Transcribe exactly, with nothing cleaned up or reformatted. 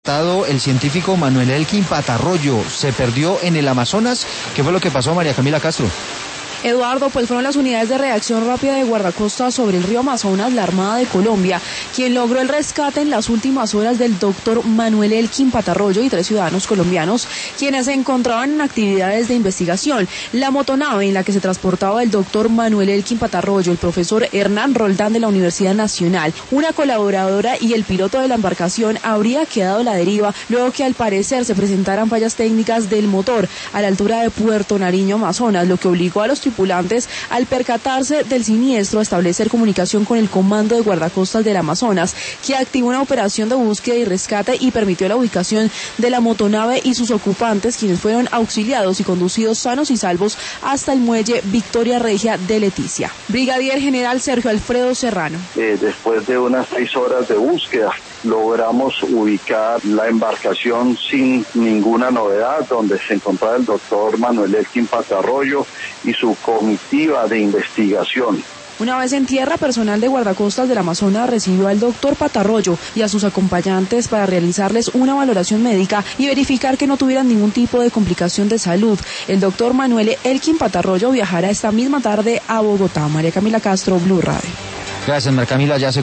El científico Manuel Elkin Patarroyo se perdió en el Amazonas. ¿Qué fue lo que pasó, María Camila Castro? Eduardo, pues fueron las unidades de reacción rápida de guardacostas sobre el río Amazonas, la Armada de Colombia, quien logró el rescate en las últimas horas del doctor Manuel Elkin Patarroyo y tres ciudadanos colombianos, quienes se encontraban en actividades de investigación. La motonave en la que se transportaba el doctor Manuel Elkin Patarroyo, el profesor Hernán Roldán de la Universidad Nacional, una colaboradora y el piloto de la embarcación habría quedado a la deriva luego que al parecer se presentaran fallas técnicas del motor a la altura de Puerto Nariño, Amazonas, lo que obligó a los tripulantes, al percatarse del siniestro, a establecer comunicación con el Comando de Guardacostas del Amazonas, que activó una operación de búsqueda y rescate y permitió la ubicación de la motonave y sus ocupantes, quienes fueron auxiliados y conducidos sanos y salvos hasta el muelle Victoria Regia de Leticia. Brigadier General Sergio Alfredo Serrano. Eh, después de unas seis horas de búsqueda, logramos ubicar la embarcación sin ninguna novedad, donde se encontraba el doctor Manuel Elkin Patarroyo y su comitiva de investigación. Una vez en tierra, personal de guardacostas del Amazonas recibió al doctor Patarroyo y a sus acompañantes para realizarles una valoración médica y verificar que no tuvieran ningún tipo de complicación de salud. El doctor Manuel Elkin Patarroyo viajará esta misma tarde a Bogotá. María Camila Castro, Blue Radio. Gracias, María Camila. Ya se